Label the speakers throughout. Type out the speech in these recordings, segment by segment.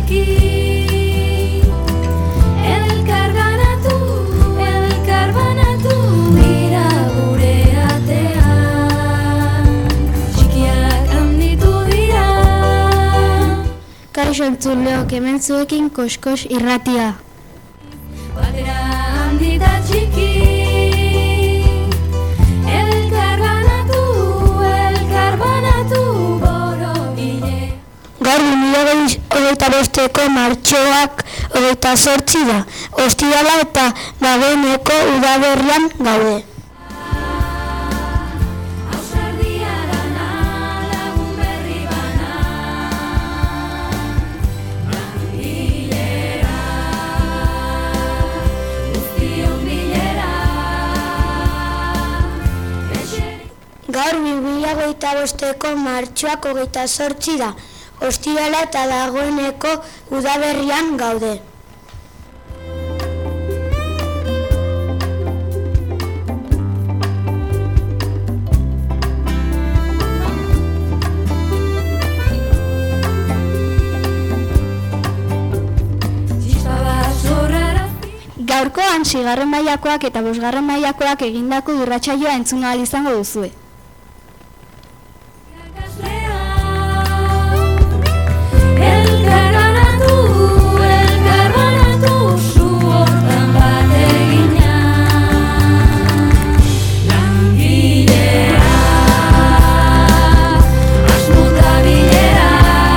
Speaker 1: txiki. Elkar banatu dira gure atean, txikiak handitu dira.
Speaker 2: Kaixo entzuleok, hemen zuekin Koskos irratia.
Speaker 1: Batera handita txiki. Elkar banatu borobile.
Speaker 2: Gaur 2025ko martxoak 28 da. Ostirala eta dagoeneko udaberrian gaude.
Speaker 1: Ausardia dana, lagun berri bana. Langilera, guztion bilera.
Speaker 2: Gaur 2025ko martxoak 28 da. Ostirala eta dagoeneko udaberrian gaude. Gaurkoan 6. mailakoak eta 5. mailakoak egindako irratsaioa entzun ahal izango duzue.
Speaker 1: Elkar banatu, su hortan bat egina. Langilera, asmuta bilera.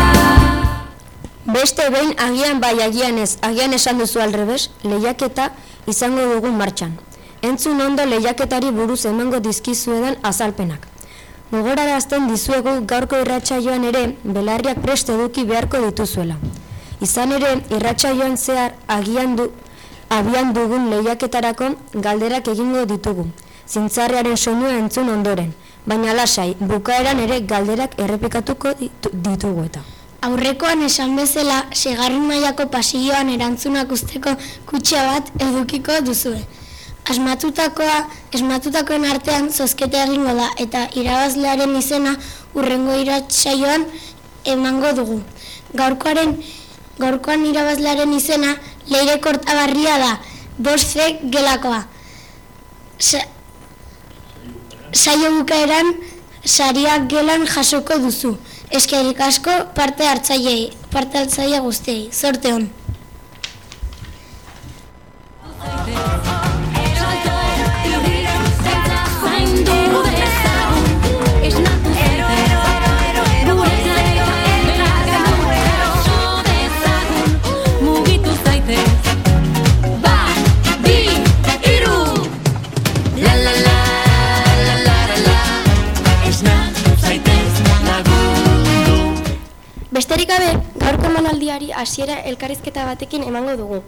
Speaker 3: Beste behin agian bai agian ez, agian esan duzu alrebes, lehiaketa izango dugu martxan. Entzun ondo lehiaketari buruz emango dizkizuedan azalpenak. Gogorarazten dizuegu gaurko irratsaioan ere belarriak prest eduki beharko dituzuela. Izan ere, irratsaioan zehar abian dugun lehiaketarako galderak egingo ditugu. Zintzarriaren soinua entzun ondoren, baina lasai, bukaeran ere galderak errepikatuko ditugu eta.
Speaker 2: Aurrekoan esan bezala, 6. mailako pasilloan erantzunak usteko kutxa bat edukiko duzue. Asmatutakoen artean zozketa egingo da eta irabazlearen izena hurrengo irratsaioan emango dugu. Gaurkoan irabazlearen izena Leire Kortabarria da, 5C gelakoa. Saio bukaeran sariak gelan jasoko duzu. Eskerrik asko parte hartzaile guztiei. Zorte on. Besterik gabe, gaurko emanaldiari hasiera elkarrizketa batekin emango dugu.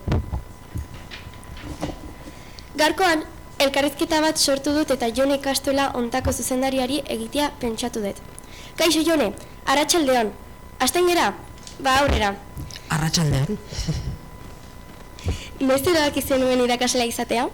Speaker 2: Gaurkoan, elkarrizketa bat sortu dut eta Jone Kastola ontako zuzendariari egitea pentsatu dut. Kaixo Jone, arratsaldeon. Hasten gera? Ba aurrera.
Speaker 4: Arratsaldeon.
Speaker 2: Noiz erabaki zenuen irakaslea izatea?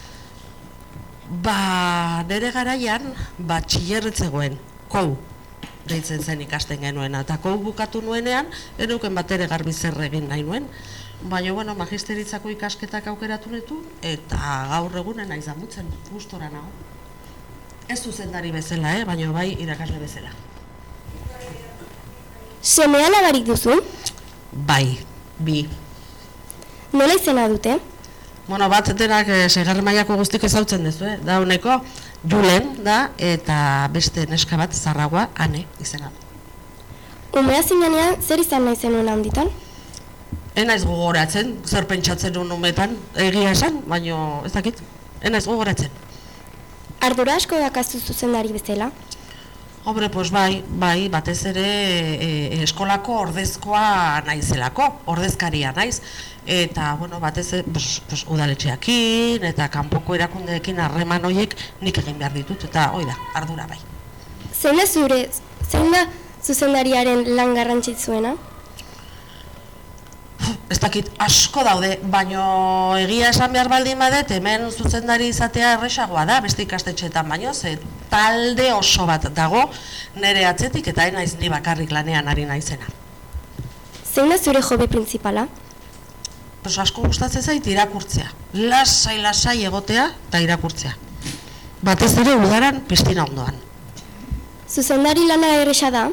Speaker 4: Ba, nere garaian batxillerretzegoen, kou. Deitzen zen ikasten genuen, eta kou bukatu nuenean, enuken bat ere garbi zer egin nahi nuen. Baina, bueno, magisteritzako ikasketak aukeratu netu, eta gaur egunen naiz damutzen, gustora nago. Ez zuzendari bezala, baina bai irakasle bezala.
Speaker 2: Seme alabarik duzu?
Speaker 4: Bai, bi.
Speaker 2: Nola izena dute?
Speaker 4: Bueno, bat denak 6. mailako guztik ezautzen duzu, da honeko, Julen da, eta beste neska bat Zarragoa, Ane izena.
Speaker 2: Umea zinanean, zer izan nahi zenuen handitan?
Speaker 4: Enaiz gogoratzen, zer pentsatzen nuen umetan, egia esan, baina ez dakit, enaiz gogoratzen.
Speaker 2: Ardura asko dakazu zuzendari bezala?
Speaker 4: Hombre, pues bai, batez ere eskolako ordezkoa naizelako, ordezkaria naiz. Eta, bueno, batez ere udaletxeakin eta kanpoko erakundeekin harreman horiek nik egin behar ditut, eta hoi da, ardura bai.
Speaker 2: Zein da zuzendariaren lan garrantzitsuena?
Speaker 4: Ez dakit asko daude, baino egia esan behar baldin badet, hemen zuzendari izatea erresagoa da, beste ikastetxeetan baino, ze talde oso bat dago nire atzetik eta naiz ni bakarrik lanean ari naizena.
Speaker 2: Zein da zure hobi printzipala?
Speaker 4: Pues asko gustatzen zait irakurtzea. Lasai egotea eta irakurtzea. Batez ere udaran pistina ondoan.
Speaker 2: Zuzendari lana erresa da?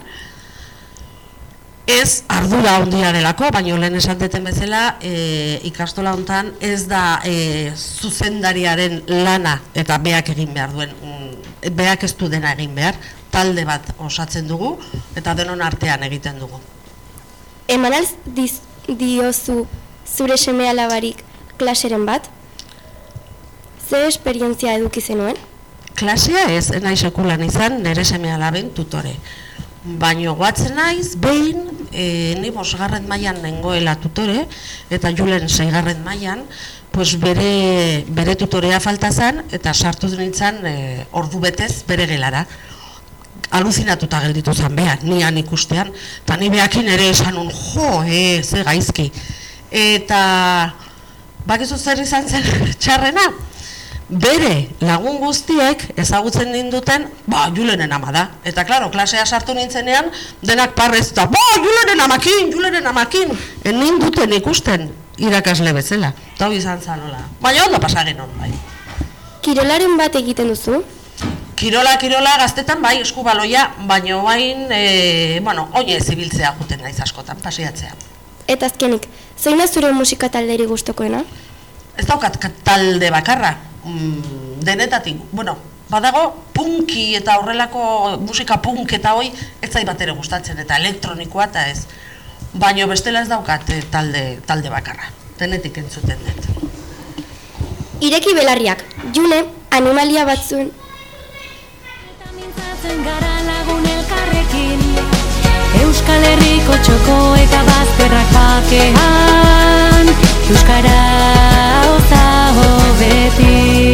Speaker 4: Ez ardura handia delako, baina lehen esan deten bezala, ikastola hontan ez da zuzendariaren lana eta beak egin behar duen, beak ez du dena egin behar, talde bat osatzen dugu eta denon artean egiten dugu.
Speaker 2: Emanalz diozu zure seme-alabarik klaseren bat? Zer esperientzia eduki zenuen?
Speaker 4: Klasea ez, naiz sekulan izan nire seme-alaben tutore. Baina goatzen naiz, behin, ni 5. mailan nengoela tutore, eta Julen 6. mailan, pues bere tutorea falta zen, eta sartu nintzen ordu betez bere gelara. Aluzinatuta gelditu zen beha, nian ikustean, eta ni behakin ere esan un, ze gaizki. Eta, bakizu zer izan zen txarrena? Bere lagun guztiek ezagutzen ninduten, Julenen ama da. Eta, klaro, klasea sartu nintzenean, denak parrez eta, Julenen amakin, ninduten ikusten irakasle bezala. Eta hori izan zanola. Baina ondo pasaren hon, bai.
Speaker 2: Kirolaren bat egiten duzu?
Speaker 4: Kirola gaztetan, bai, eskubaloia, baina bain, oinez ibiltzea juten naiz askotan, pasiatzea.
Speaker 2: Eta azkenik, zein da zure musika talderi gustokoena?
Speaker 4: Ez daukat talde bakarra. Denetatik, badago punki eta horrelako musika punk eta hoi ez zait bat ere gustatzen eta elektronikoa eta ez. Baina bestela ez daukat talde bakarra, denetik entzuten dut.
Speaker 2: Ireki belarriak, June animalia batzuen.
Speaker 1: Eta mintzatzen gara lagun elkarrekin, Euskal Herriko txoko eta bazterrak bakean, Euskara ozago beti.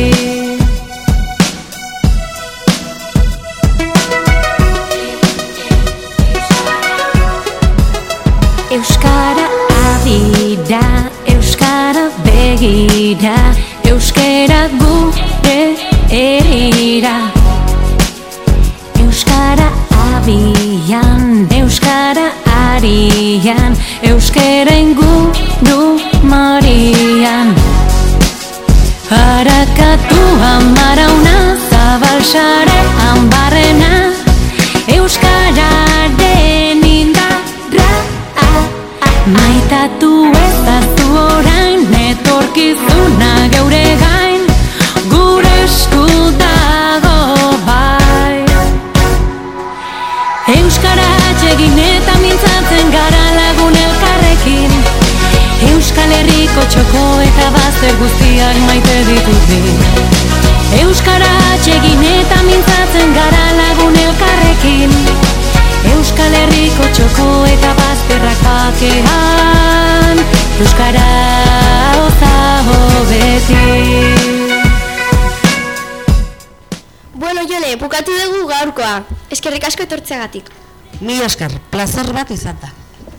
Speaker 1: Euskara adira, Euskara begira, Euskara gure herira. Euskara abian, Euskara arian, Euskara inguru marian. Harakatu amarauna, zabalsarean barrena, Euskararen indarra. Maitatu ezazu orain, etorkizuna geure gain, gure esku dago bai. Euskara atsegin eta mintzatzen gara lagun elkarrekin, Euskal Herriko txoko eta bazter guztiak maite ditut bi. Euskara atsegin eta mintzatzen gara lagun elkarrekin, Euskal Herriko txoko eta bazterrak bakean, Euskara ozago beti.
Speaker 2: Bueno, Jone, bukatu dugu gaurkoa. Eskerrik asko etortzeagatik.
Speaker 4: Ni esker, plazer bat izan da.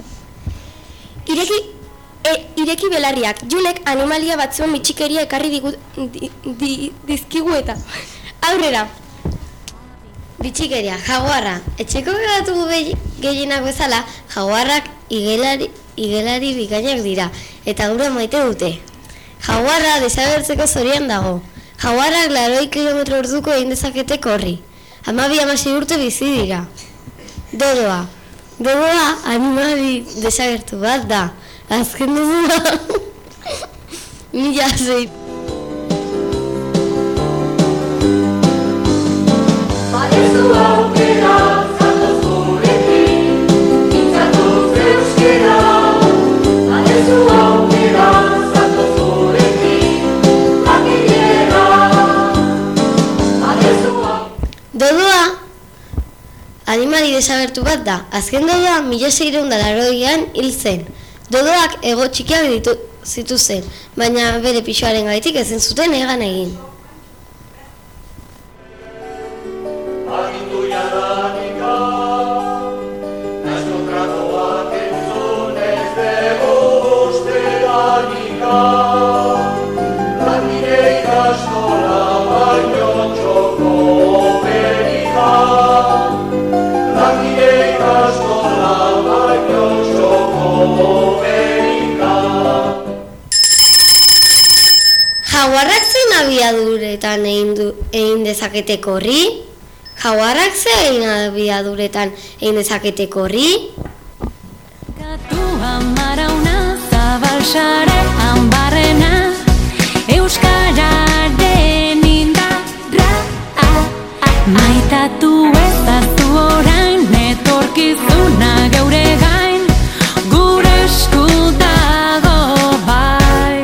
Speaker 2: Ireki belarriak, Junek animalia batzuen bitxikeria ekarri dizkigu eta. Aurrera!
Speaker 5: Bitxikeria, jaguarra. Etxeko geratugu gehienak bezala, jaguarrak igelari bikainak dira, eta gure maite dute. Jaguarra desagertzeko zorian dago. Jaguarrak 80 km/h egin dezakete korri. 12-16 urte bizi dira. Dodoa. Dodoa animali desagertu bat da. Azken dudua. Mila zei.
Speaker 6: Badezu aukera, zatoz gurekin, mintzatuz euskera. Badezu aukera, zatoz gurekin, makilera. Badezu aukera.
Speaker 5: Dodoa animali desagertu bat da. Azken dodoa 1680an hil zen. Dodoak ego txikiak zituzen, baina bere pixoaren gaitik ezin zuten egan egin.
Speaker 6: Agindu jadanika, naizko tratoak entzun ez dugu ustelanika. Langile ikastola baino txoko berika. Langile ikastola baino txoko
Speaker 5: Jaguarrak zein abiaduretan egin dezakete korri? Jaguarrak zein abiaduretan egin dezakete korri?
Speaker 1: Katua marauna, zabalsarean barrena, euskararen indarra. Maitatu ezazu orain, etorkizuna geure gain, gure esku dago bai.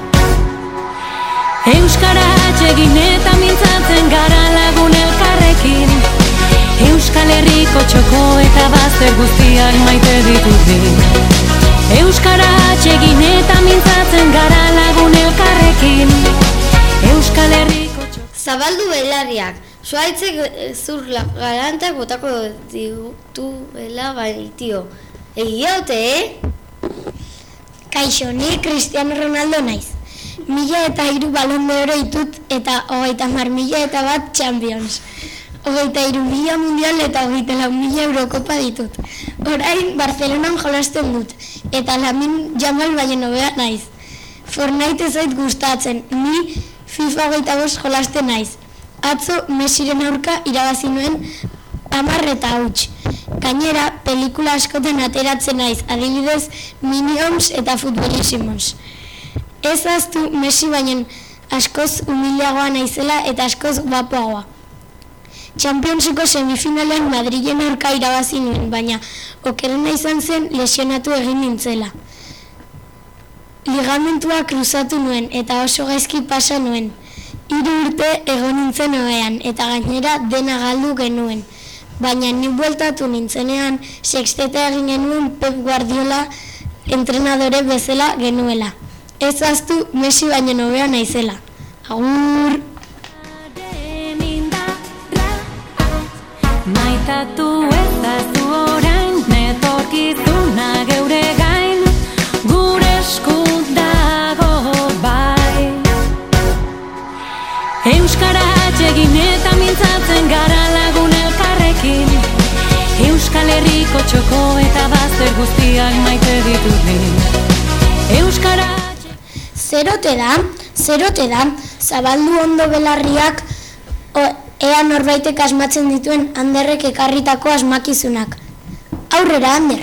Speaker 1: Euskara atsegin eta mintzatzen gara lagun elkarrekin, Euskal Herriko txoko eta bazter guztiak maite ditut ni. Euskara atsegin eta mintzatzen gara lagun elkarrekin, Euskal Herriko txoko...
Speaker 5: Zabaldu belarriak, zuaitzek zur galantak botako dituela baitio. Egia ote,
Speaker 7: Kaixo, ni Cristiano Ronaldo naiz. 1003 balon de oro ditut eta 30.001 Champions. 23.000 mundial eta 24.000 Eurokopa ditut. Orain Barcelonan jolasten dut eta Lamin Jamal baino hobea naiz. Fortnite ez zait gustatzen, ni FIFA 25 jolasten naiz. Atzo Messiren aurka irabazi nuen 10 eta huts. Gainera, pelikula askotan ateratzen naiz, adibidez Minions eta Futbolissimos. Ez ahaztu Messi baino askoz humiliagoa naizela eta askoz guapoagoa. Championseko semifinalean Madrilen aurka irabazi nuen, baina okerrena izan zen lesionatu egin nintzela. Ligamentua kruzatu nuen eta oso gaizki pasa nuen. 3 urte egon nintzen ohean eta gainera dena galdu genuen. Baina ni bueltatu nintzenean sexteta egin genuen Pep Guardiola entrenadore bezala genuela. Ez ahaztu Messi baino hobea naizela. Agur!
Speaker 1: Maitatu ezazu orain, etorkizuna geure gain, gure esku dago bai. Euskara atsegin eta mintzatzen gara lagun elkarrekin, Euskal Herriko txoko eta bazter guztiak maite ditut ni. Euskara
Speaker 7: Zerote da, zabaldu ondo belarriak ea norbaitek asmatzen dituen Anderrek ekarritako asmakizunak. Aurrera, Ander!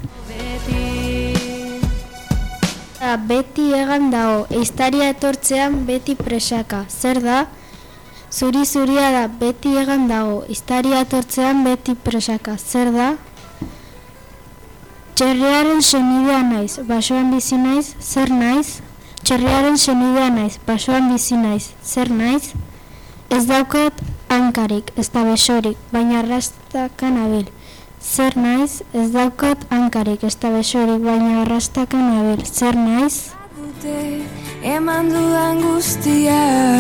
Speaker 2: Beti egan dago, ehiztaria etortzean beti presaka. Zer da? Zuri-zuria da, beti egan dago, ehiztaria etortzean beti presaka. Zer da? Txerriaren senidea naiz, basoan bizi naiz, zer naiz? Txerriaren senidea naiz, basoan bizi naiz, zer naiz? Ez daukat hankarik, ez da besorik, baina arrastaka nabil. Zer naiz? Ez daukat hankarik, ez da besorik, baina arrastaka nabil. Zer naiz?
Speaker 1: Eman dudan guztia,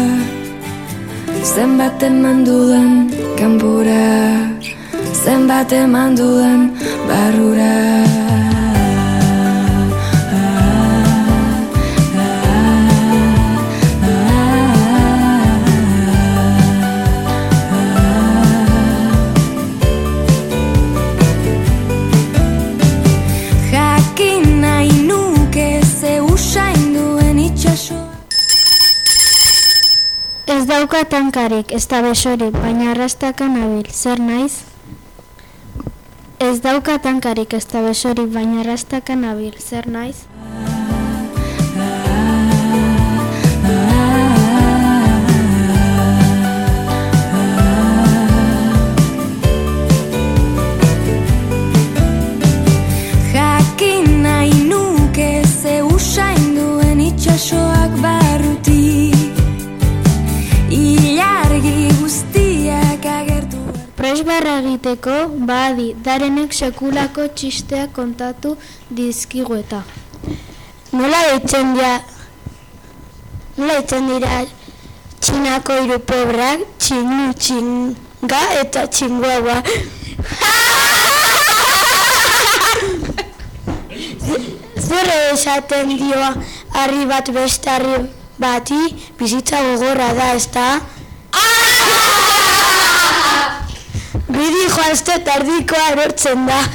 Speaker 1: zenbat eman dudan kanpora, zenbat eman dudan barrura.
Speaker 2: Ez daukat hankarik, ez da besorik, baina arrastaka nabil. Zer naiz? Ez daukat hankarik, ez da besorik, baina arrastaka nabil. Zer naiz?
Speaker 1: Jakin nahi nuke ze usain duen itxasoak barruti, ilargi guztiak agertu.
Speaker 2: Presbarra egiteko, badi, darenek sekulako txisteak kontatu dizkigu eta. Nola deitzen dira Txinako hiru pobrak, txinu, txinga eta txinguagua. Zer esaten dio harri bat beste harri bati, bizitza gogorra da, ezta? Bidi joazte tardikoa erortzen da.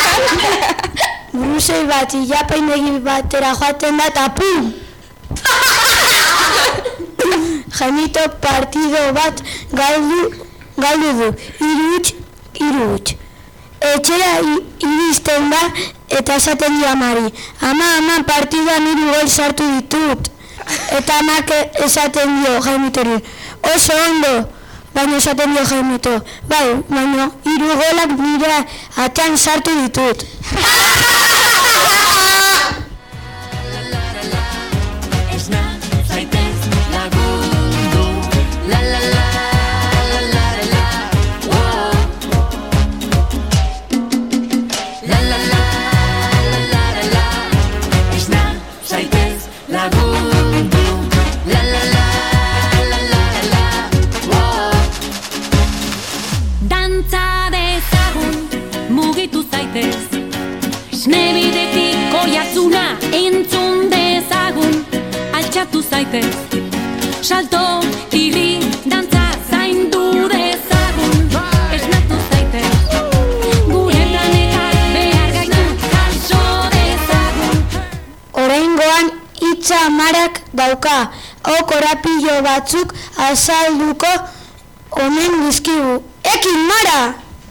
Speaker 2: Buruzei bat ilapainegi batera joaten da, eta pum!
Speaker 7: Jaimito partido bat galdu du, 3-3. Etxera iristen da eta esaten dio amari. Ama, partiduan 3 gol sartu ditut. Eta amak esaten dio Jaimiteri. Oso ondo, baina esaten dio Jaimito. Bai, baina 3 golak nire atean sartu ditut.
Speaker 1: Nebidetik oihartzuna entzun dezagun, altxatu zaitez, salto, irri, dantza zaindu dezagun, esnatu zaitez, gure planetak behar gaitu jaso dezagun.
Speaker 7: Oraingoan hitza amarak dauka, korapilo batzuk azalduko omen dizkigu. Ekin Mara!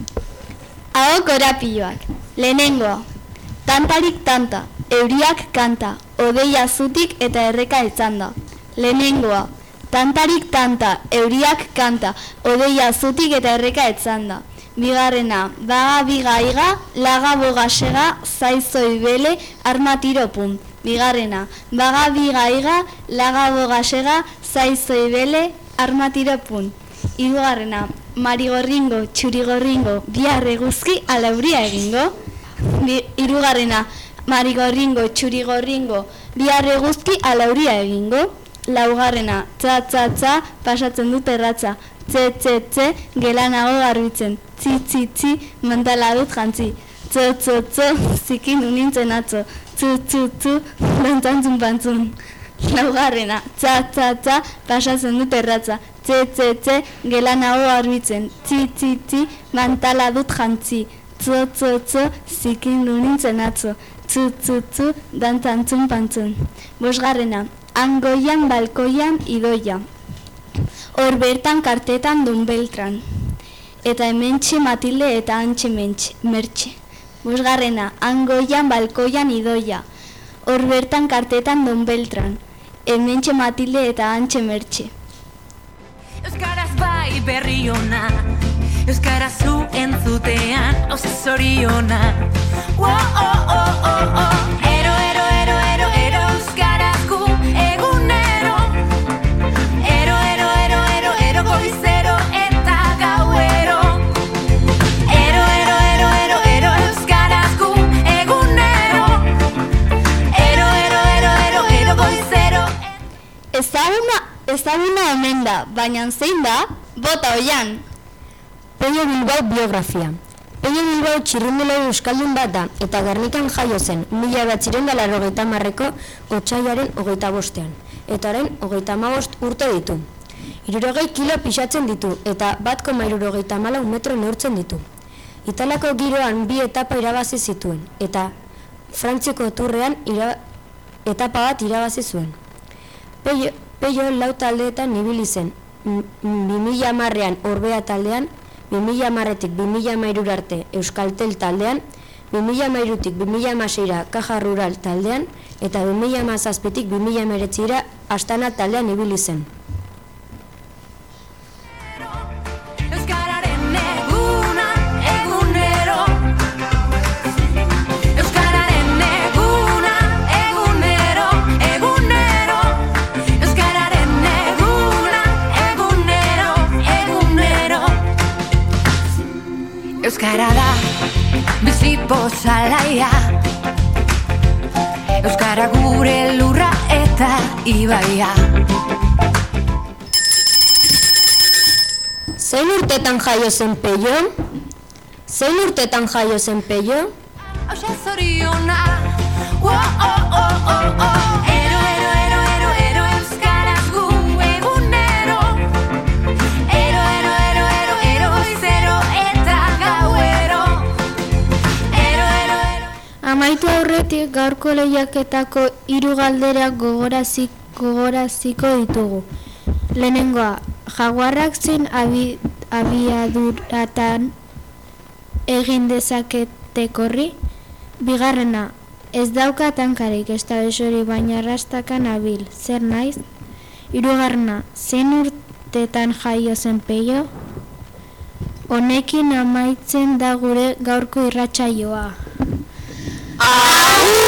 Speaker 8: Hau korapiloak. Lehenengoa. Tantarik tanta, euriak kanta, odeia zutik eta erreka etzanda. Lehenengoa. Tantarik tanta, euriak kanta, odeia zutik eta erreka etzanda. Bigarrena, baga bigaiga, laga bogasega, zaizoi bele, armatiro pun. Bigarrena, baga bigaiga, laga bogasega, zaizoi bele, armatiro pun. Hirugarrena, marigorringo, txurigorringo, bihar eguzki alauria egingo. Hirugarrena, marigorringo, txurigorringo, bihar eguzki alauria egingo. Laugarrena, tza, pasatzen dut erratza. Tze, gelanago garbitzen. Tzi, mantala dut jantzi. Tzo, zikin unintzen atzo. Tzu, dantzantzun pantzun. Laugarrena, tza, pasatzen dut erratza. Tze, gelanago garbitzen. Tzi, mantala dut jantzi. Tzo, zikin unintzen atzo. Tzu, dantzantzun pantzun. Bosgarrena, angoian, balkoian, idoia. Hor bertan kartetan dun Beltran. Eta hementxe Matilde eta antxe mertxe. Bosgarrena, angoian, balkoian, idoia. Hor bertan kartetan dun Beltran. Hementxe Matilde eta antxe mertxe.
Speaker 1: Euskaraz bai berri ona, euskaraz zu entzutean, oso zoriona. Ero, euskaraz gu egunero. Ero, goizero eta gauero. Ero, euskaraz gu egunero. Ero, goizero.
Speaker 8: Ezaguna omen da, baina zein da, bota oian.
Speaker 3: Peio Bilbao biografia. Peio Bilbao txirrindulari euskaldun bat da, eta Gernikan jaio zen, 1980ko otsailaren 25ean, eta orain 35 urte ditu. 60 kilo pixatzen ditu, eta 1,64 metro neurtzen ditu. Italako giroan 2 etapa irabazi zituen, eta Frantziako turrean etapa bat irabazi zuen. Peio 4 taldeetan ibili zen, 2010ean Orbea taldean, 2010etik 2013 arte Euskaltel taldean, 2013tik 2016ra Caja Rural taldean, eta 2017tik 2019ra Astana taldean ibili zen.
Speaker 1: Euskara da, bizi pozalaia. Euskara gure lurra eta ibaia.
Speaker 3: Zein urtetan jaio zen Peio?
Speaker 1: Osa zoriona. Ero, euskaraz gu egunero. Ero, goizero eta gauero. Ero.
Speaker 2: Amaitu aurretik gaurko lehiaketako 3 galderak gogoraziko ditugu. Lehenengoa, jaguarrak zein abiaduratan egin dezakete korri? Bigarrena, ez dauka tankarik, ez da besori baina arrastaka nabil, zer naiz? Hirugarrena, zein urtetan jaio zen Peio? Honekin amaitzen da gure gaurko irratsaioa.